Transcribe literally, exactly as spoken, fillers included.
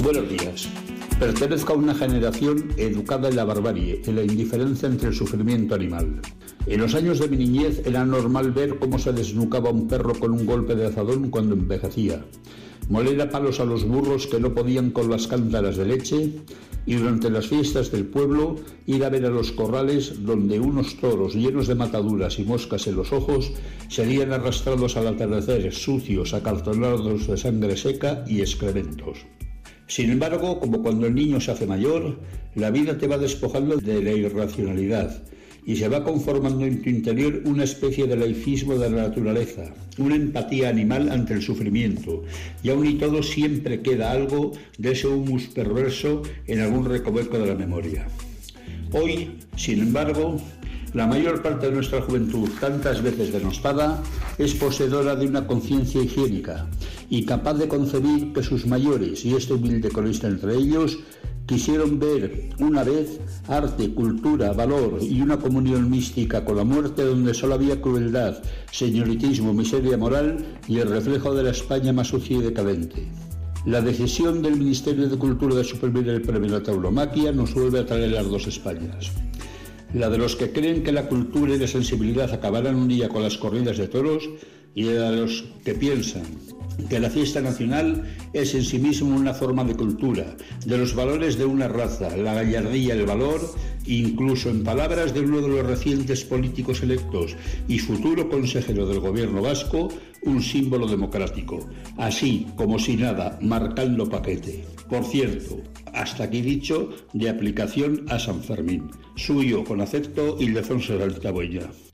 Buenos días. Pertenezco a una generación educada en la barbarie, en la indiferencia entre el sufrimiento animal. En los años de mi niñez era normal ver cómo se desnucaba un perro con un golpe de azadón cuando envejecía, moler a palos a los burros que no podían con las cántaras de leche, y durante las fiestas del pueblo ir a ver a los corrales donde unos toros llenos de mataduras y moscas en los ojos serían arrastrados al atardecer, sucios, acartonados de sangre seca y excrementos. Sin embargo, como cuando el niño se hace mayor, la vida te va despojando de la irracionalidad y se va conformando en tu interior una especie de laicismo de la naturaleza, una empatía animal ante el sufrimiento, y aún y todo siempre queda algo de ese humus perverso en algún recoveco de la memoria. Hoy, sin embargo, la mayor parte de nuestra juventud, tantas veces denostada, es poseedora de una conciencia higiénica y capaz de concebir que sus mayores, y este humilde cronista entre ellos, quisieron ver una vez arte, cultura, valor y una comunión mística con la muerte donde solo había crueldad, señoritismo, miseria moral y el reflejo de la España más sucia y decadente. La decisión del Ministerio de Cultura de suprimir el premio a la tauromaquia nos vuelve a traer las dos Españas. La de los que creen que la cultura y la sensibilidad acabarán un día con las corridas de toros, y la de los que piensan que la fiesta nacional es en sí mismo una forma de cultura, de los valores de una raza, la gallardía, el valor, incluso en palabras de uno de los recientes políticos electos y futuro consejero del gobierno vasco, un símbolo democrático, así como si nada, marcando paquete. Por cierto, hasta aquí dicho, de aplicación a San Fermín. Suyo con afecto, Ildefonso Saltabuella.